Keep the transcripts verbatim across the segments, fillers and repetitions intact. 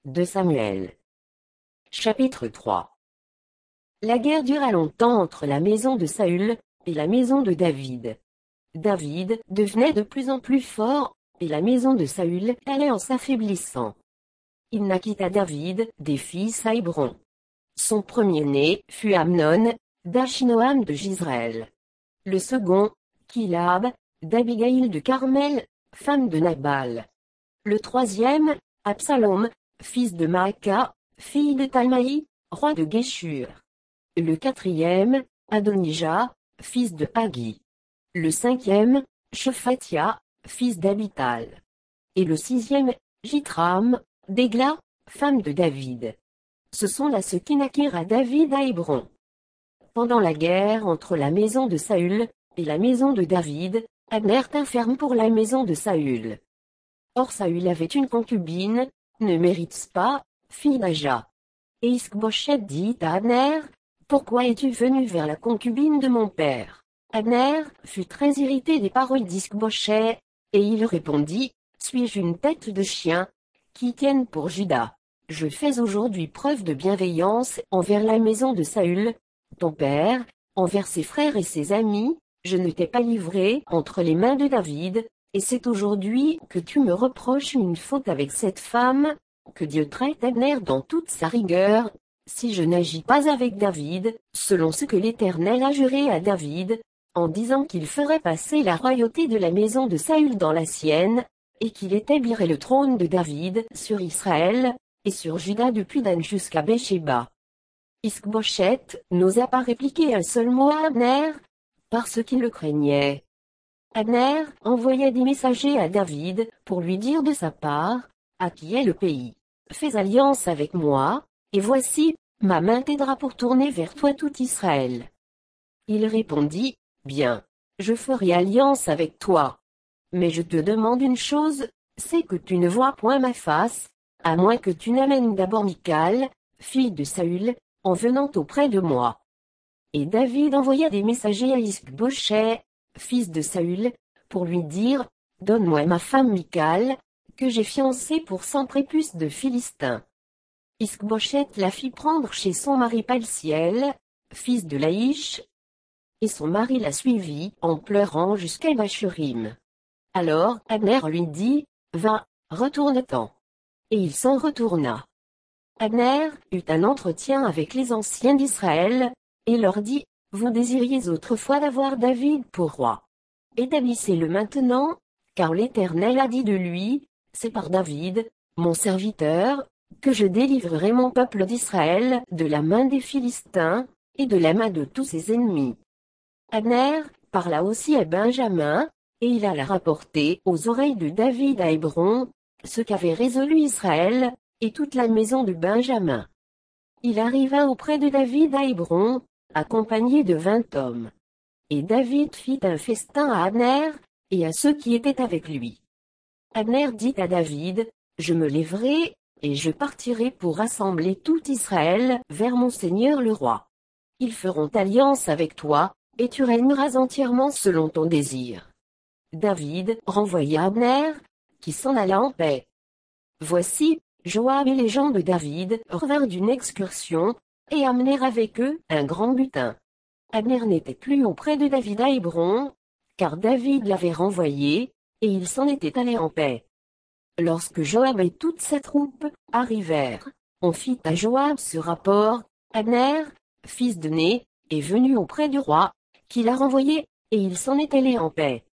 de Samuel. Chapitre trois. La guerre dura longtemps entre la maison de Saül et la maison de David. David devenait de plus en plus fort, et la maison de Saül allait en s'affaiblissant. Il naquit à David des fils à Hébron. Son premier-né fut Amnon, d'Achinoam de Jizréel. Le second, Kilab, d'Abigaïl de Carmel, femme de Nabal. Le troisième, Absalom, fils de Maaka, fille de Talmaï, roi de Géshur. Le quatrième, Adonijah, fils de Haggi. Le cinquième, Shephatia, fils d'Abital. Et le sixième, Jithram, d'Égla, femme de David. Ce sont là ceux qui naquirent à David à Hébron. Pendant la guerre entre la maison de Saül et la maison de David, Abner tint ferme pour la maison de Saül. Or Saül avait une concubine, ne mérite pas, fille d'Aja. Et Isk-Boshet dit à Abner, « Pourquoi es-tu venu vers la concubine de mon père ?» Abner fut très irrité des paroles d'Isk-Boshet, et il répondit, « Suis-je une tête de chien, qui tienne pour Juda? Je fais aujourd'hui preuve de bienveillance envers la maison de Saül, ton père, envers ses frères et ses amis, je ne t'ai pas livré entre les mains de David, et c'est aujourd'hui que tu me reproches une faute avec cette femme, que Dieu traite Abner dans toute sa rigueur, si je n'agis pas avec David, selon ce que l'Éternel a juré à David, en disant qu'il ferait passer la royauté de la maison de Saül dans la sienne, et qu'il établirait le trône de David sur Israël, et sur Juda depuis Dan jusqu'à Béchéba. Isk-Boshet n'osa pas répliquer un seul mot à Abner, parce qu'il le craignait. Abner envoya des messagers à David pour lui dire de sa part, à qui est le pays. Fais alliance avec moi, et voici, ma main t'aidera pour tourner vers toi tout Israël. Il répondit, bien, je ferai alliance avec toi. Mais je te demande une chose, c'est que tu ne vois point ma face, à moins que tu n'amènes d'abord Michal, fille de Saül, en venant auprès de moi. Et David envoya des messagers à Isk-Boshet, fils de Saül, pour lui dire, donne-moi ma femme Michal, que j'ai fiancée pour cent prépuces de Philistins. Isk-Boshet la fit prendre chez son mari Paltiel, fils de Laïch, et son mari la suivit en pleurant jusqu'à Bachurim. Alors Abner lui dit, va, retourne-t'en. Et il s'en retourna. Abner eut un entretien avec les anciens d'Israël, et leur dit, vous désiriez autrefois d'avoir David pour roi. Établissez-le maintenant, car l'Éternel a dit de lui, c'est par David, mon serviteur, que je délivrerai mon peuple d'Israël de la main des Philistins, et de la main de tous ses ennemis. Abner parla aussi à Benjamin, et il alla rapporter aux oreilles de David à Hébron, ce qu'avait résolu Israël, et toute la maison de Benjamin. Il arriva auprès de David à Hébron, accompagné de vingt hommes. Et David fit un festin à Abner, et à ceux qui étaient avec lui. Abner dit à David, je me lèverai, et je partirai pour rassembler tout Israël vers mon seigneur le roi. Ils feront alliance avec toi, et tu régneras entièrement selon ton désir. David renvoya Abner, qui s'en alla en paix. Voici, Joab et les gens de David revinrent d'une excursion, et amenèrent avec eux un grand butin. Abner n'était plus auprès de David à Hébron, car David l'avait renvoyé, et il s'en était allé en paix. Lorsque Joab et toute sa troupe arrivèrent, on fit à Joab ce rapport, Abner, fils de Né, est venu auprès du roi, qui l'a renvoyé, et il s'en est allé en paix.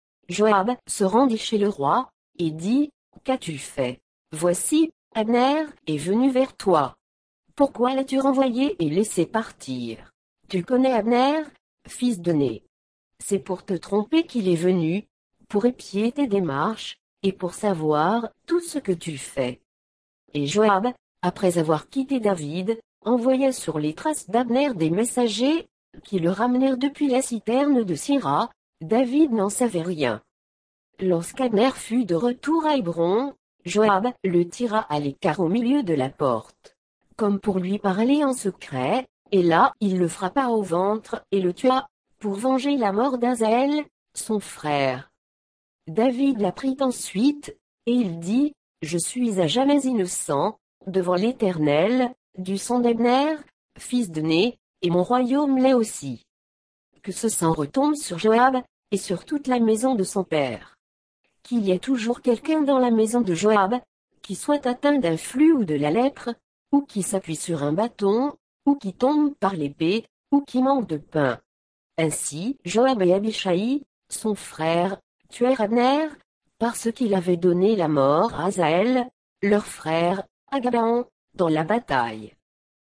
Joab se rendit chez le roi, et dit, qu'as-tu fait? Voici, Abner est venu vers toi. Pourquoi l'as-tu renvoyé et laissé partir? Tu connais Abner, fils de Né. C'est pour te tromper qu'il est venu, pour épier tes démarches, et pour savoir tout ce que tu fais. Et Joab, après avoir quitté David, envoya sur les traces d'Abner des messagers, qui le ramenèrent depuis la citerne de Sira. David n'en savait rien. Lorsqu'Abner fut de retour à Hébron, Joab le tira à l'écart au milieu de la porte, comme pour lui parler en secret, et là il le frappa au ventre et le tua, pour venger la mort d'Azaël, son frère. David la prit ensuite, et il dit, je suis à jamais innocent, devant l'Éternel, du sang d'Abner, fils de Né, et mon royaume l'est aussi. Que ce sang retombe sur Joab, et sur toute la maison de son père. Qu'il y ait toujours quelqu'un dans la maison de Joab, qui soit atteint d'un flux ou de la lèpre, ou qui s'appuie sur un bâton, ou qui tombe par l'épée, ou qui manque de pain. Ainsi, Joab et Abishai, son frère, tuèrent Abner, parce qu'il avait donné la mort à Asaël, leur frère, à Gabaon, dans la bataille.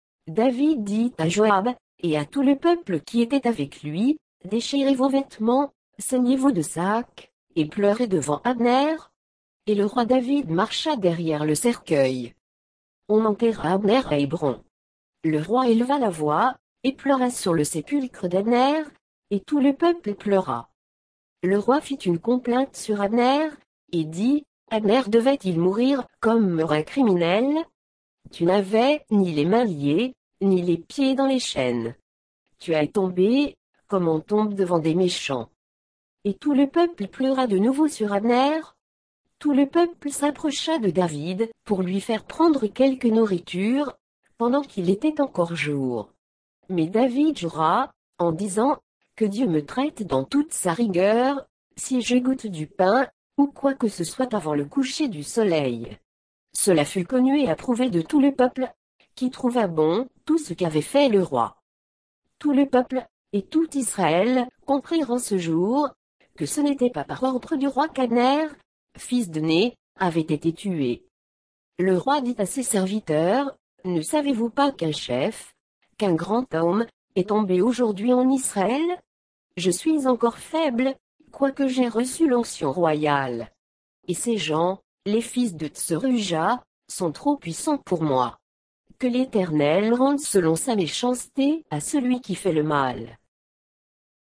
David dit à Joab, et à tout le peuple qui était avec lui, déchirez vos vêtements, saignez-vous de sacs, et pleurez devant Abner. Et le roi David marcha derrière le cercueil. On enterra Abner à Hébron. Le roi éleva la voix, et pleura sur le sépulcre d'Abner, et tout le peuple pleura. Le roi fit une complainte sur Abner, et dit, Abner devait-il mourir comme meurt un criminel? Tu n'avais ni les mains liées, ni les pieds dans les chaînes. Tu es tombé, comme on tombe devant des méchants. Et tout le peuple pleura de nouveau sur Abner. Tout le peuple s'approcha de David, pour lui faire prendre quelque nourriture, pendant qu'il était encore jour. Mais David jura, en disant, que Dieu me traite dans toute sa rigueur, si je goûte du pain, ou quoi que ce soit avant le coucher du soleil. Cela fut connu et approuvé de tout le peuple, qui trouva bon tout ce qu'avait fait le roi. Tout le peuple, et tout Israël, comprirent en ce jour, que ce n'était pas par ordre du roi qu'Abner, fils de Né, avait été tué. Le roi dit à ses serviteurs, ne savez-vous pas qu'un chef, qu'un grand homme, est tombé aujourd'hui en Israël? Je suis encore faible, quoique j'ai reçu l'onction royale. Et ces gens, les fils de Tseruja, sont trop puissants pour moi. Que l'Éternel rende selon sa méchanceté à celui qui fait le mal.